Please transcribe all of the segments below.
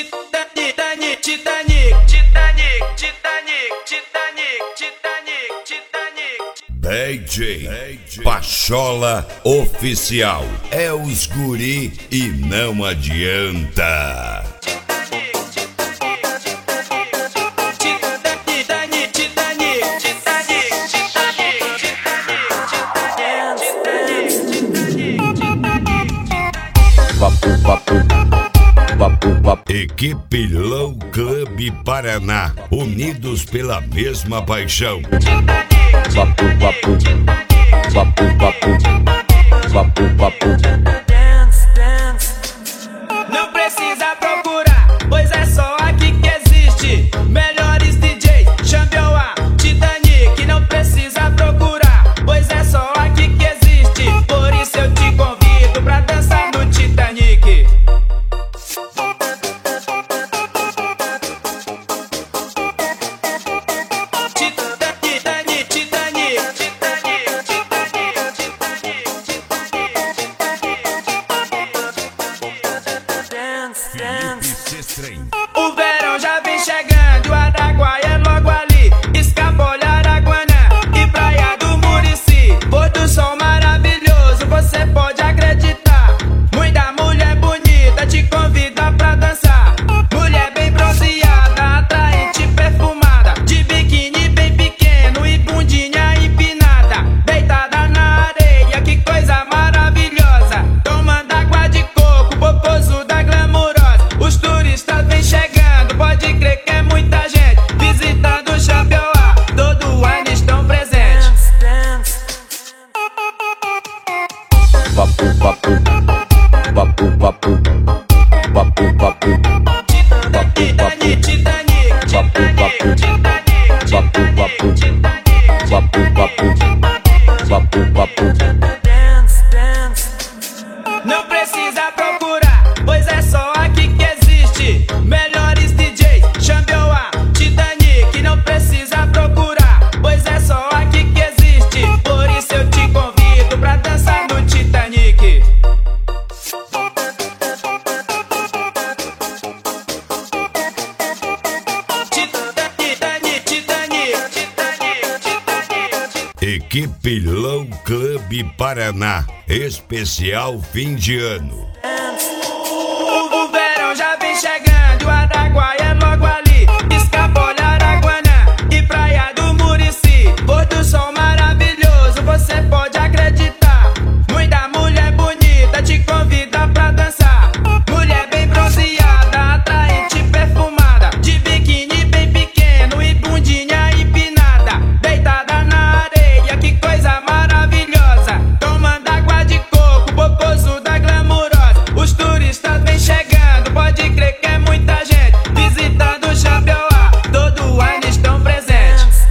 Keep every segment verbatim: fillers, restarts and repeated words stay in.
Titanic, Titanic, Titanic, Titanic, Titanic, Titanic, Titanic. D J Pachola Oficial. É os guri e não adianta. Papo, papo, papo, papo. Equipe Low Club Paraná, unidos pela mesma paixão. Papo, papo, papo, papo, papo, papo. Dance, dance. Não precisa procurar, pois é só aqui que existe. Melhores D Js, Champion A, Titanic. Não precisa procurar, pois é só aqui que existe. Por isso eu te convido pra dançar no Titanic. O verão já vem chegando, o Araguaia é logo ali. Escapola, Araguanã e Praia do Murici. Pôr do sol maravilhoso, você pode acreditar. Muita mulher bonita te convida pra dançar. Mulher bem bronzeada, atraente, perfumada, de biquíni bem pequeno e bundinha empinada. Deitada na areia, que coisa maravilhosa. Tomando água de coco, popozuda glamurosa. Os turistas vêm chegando, pode crer que é muita gente visitando o Champion A, todo ano estão presentes. Papo, papo, papo, papo, papo, papo. Titanic, Titanic, Papo, papo, papo, papo, papo, papo, papo, papo. dance, dance. Não precisa procurar, pois é só aqui que existe. Melhores D Js, Champion A, Titanic. Não precisa procurar, pois é só aqui que existe. Por isso eu te convido pra dançar no Titanic. Titanic, Titanic, Titanic, Titanic. Equipe Low Club Paraná, especial fim de ano. O verão já vem chegando, o Araguaia é logo ali. Escapola, Araguanã e Praia do Murici. Pôr do sol maravilhoso, você pode acreditar. Muita mulher bonita te convida pra dançar. Mulher bem bronzeada, atraente, perfumada, de biquíni bem pequeno e bundinha empinada. Deitada na areia, que coisa maravilhosa. Tomando água de coco, popozuda glamurosa. Os turistas vêm chegando, pode crer que é muita gente visitando o Champion A, todo ano estão presentes.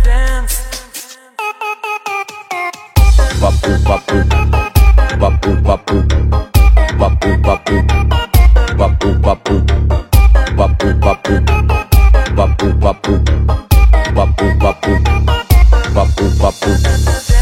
Papo, papo, papo, papo, papo, papo, papo, papo, papo, papo, papo, papo, papo, papo, papo, papo.